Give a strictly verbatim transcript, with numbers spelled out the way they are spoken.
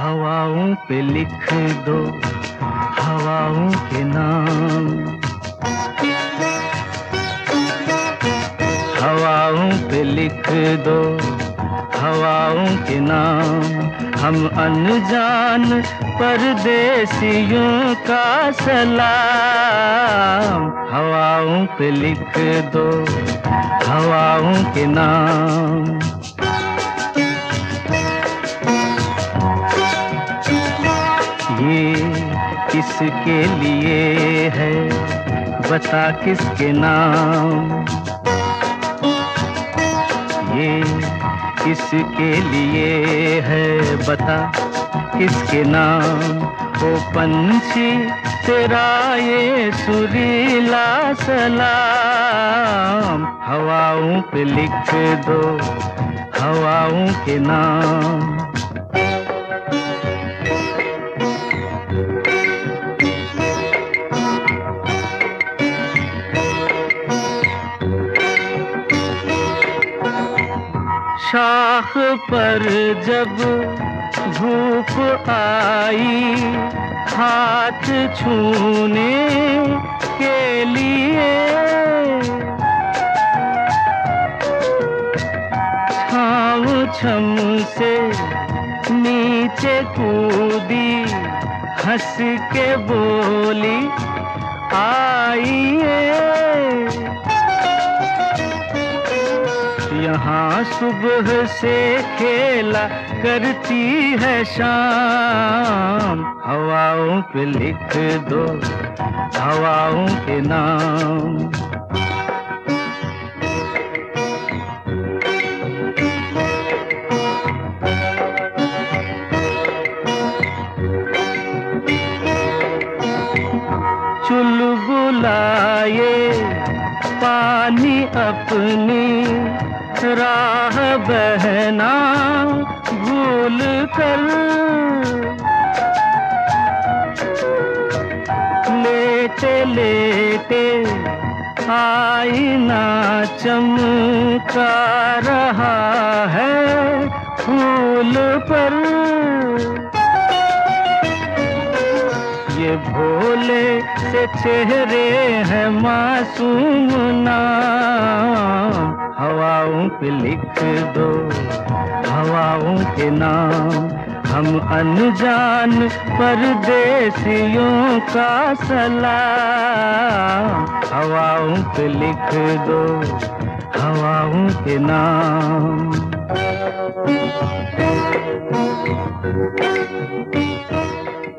हवाओं पे लिख दो हवाओं के नाम, हवाओं पे लिख दो हवाओं के नाम। हम अनजान परदेसियों का सलाम, हवाओं पे लिख दो हवाओं के नाम। ये किसके लिए है बता किसके नाम, ये किसके लिए है बता किसके नाम। ओ पंछी तेरा ये सुरीला सलाम, हवाओं पे लिख दो हवाओं के नाम। शाख पर जब धूप आई हाथ छूने के लिए, छाँव छम से नीचे कूदी हंस के बोली आइए। यहाँ सुबह से खेला करती है शाम, हवाओं पे लिख दो हवाओं के नाम। चुलबुलाए पानी अपनी राह बहना भूल कर, लेटे लेटे आईना चमका रहा है फूल पर। ये भोले से चेहरे हैं मासूम नाम, हवाओं पे लिख दो हवाओं के नाम। हम अनजान परदेसियों का सलाम, हवाओं पे लिख दो हवाओं के नाम।